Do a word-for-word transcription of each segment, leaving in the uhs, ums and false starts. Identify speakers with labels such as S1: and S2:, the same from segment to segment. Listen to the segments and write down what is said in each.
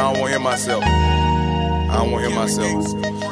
S1: I don't want to hear myself. I don't want to hear myself.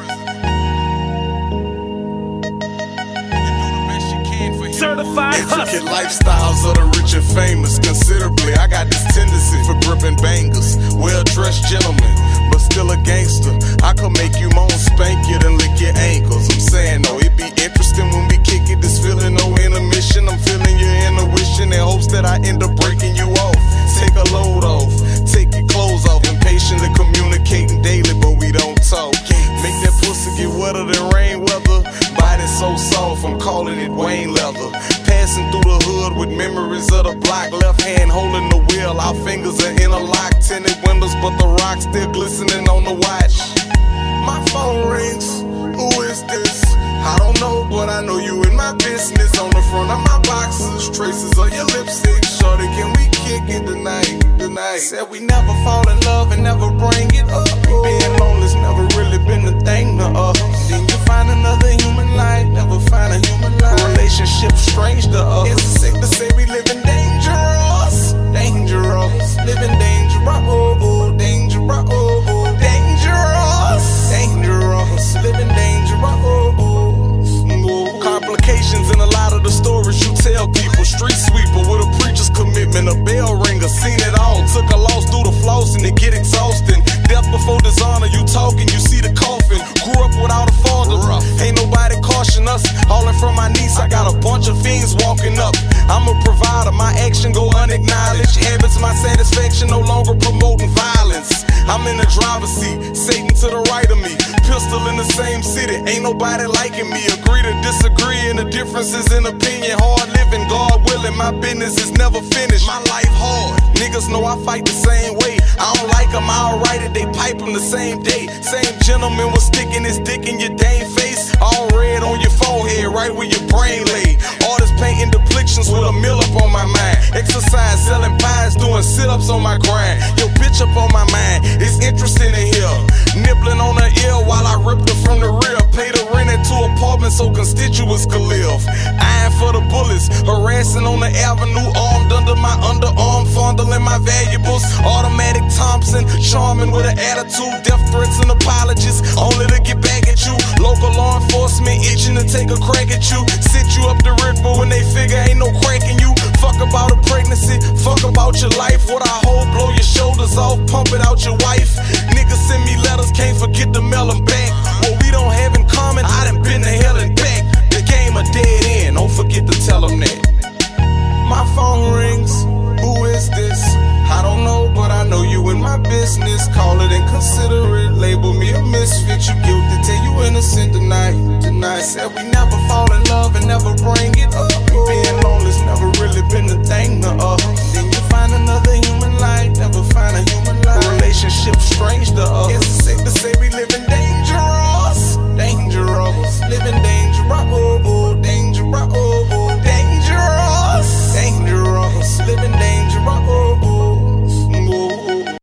S2: Certified
S1: Intricate lifestyles of the rich and famous, considerably. I got this tendency for gripping bangers. Well-dressed gentlemen, but still a gangster. I could make you moan, spank you, then lick your ankles. I'm saying though, it be interesting when we kick it. This feeling, no intermission. I'm feeling your intuition in hopes that I end up breaking you off. Take a load off, take your clothes off. Impatiently communicating daily, but we don't talk. Make that pussy get wetter than rain weather. Body so soft, I'm calling it Wayne leather. Passing through the hood with memories of the block. Left hand holding the wheel, our fingers are interlocked. Tinted windows, but the rock still glistening on the watch. My phone rings, who is this? I don't know, but I know you in my business. On the front of my boxes, traces of your lipstick. Shorty, can we kick it tonight? Tonight. Said we never fall in love and never bring it up. Being lonely's never really been a thing to us. Then you find another human life, never find a human life. Relationship strange to us. It's sick to say we living dangerous, dangerous, living dangerous, oh, oh, dangerous, oh, oh, dangerous, dangerous, living dangerous, oh, oh. Complications in a lot of the stories you tell people. Street sweeper with a preacher's commitment, a bell ringer, seen it all. Took a loss through the floss and it get exhausting. Death before dishonor, you talking, you see the coffin. Grew up without a father, ain't nobody caution us. Hauling from my niece, I got a bunch of fiends walking up. I'm a provider, my action go unacknowledged. Habits, my satisfaction, no longer promoting violence. I'm in the driver's seat, Satan to the right of me. Pistol in the same city, ain't nobody liking me. Agree to disagree, and the differences in opinion. Hard living, God willing, my business is never finished. My life hard, niggas know I fight the same way. I don't like them, I'll write it, they pipe them the same day. Same gentleman was sticking his dick in your dang face. All red on your forehead, right where your brain lay. Artists painting depictions with a mill up on my mind. Exercise, selling pies, doing sit-ups on my grind. Your bitch up on my mind, it's interesting in here. Nibbling on her ear while I ripped her from the rear. Paid her rent at two apartments so constituents could live. Eyeing for the bullets, harassing on the avenue. Armed under my underarm, fondling my valuables. Automatic Thompson, charming with an attitude. Death threats and apologies, only to get back at you. Local law enforcement itching to take a crack at you. Sit you up the river when they figure ain't no crack in you. Fuck about a pregnancy, fuck about your life. What I hold, blow your shoulders off, pump it out your wife. Niggas send me letters, can't forget to mail them back. What we don't have in common, I done been to hell and back. The game a dead end, don't forget to tell them that. My phone rings, who is this? I don't know, but I know you in my business. Call it inconsiderate, label me a misfit. You guilty till you innocent tonight. Tonight said we never fall in love and never bring it up. Being lonely's never really been a thing to us. Then you find another human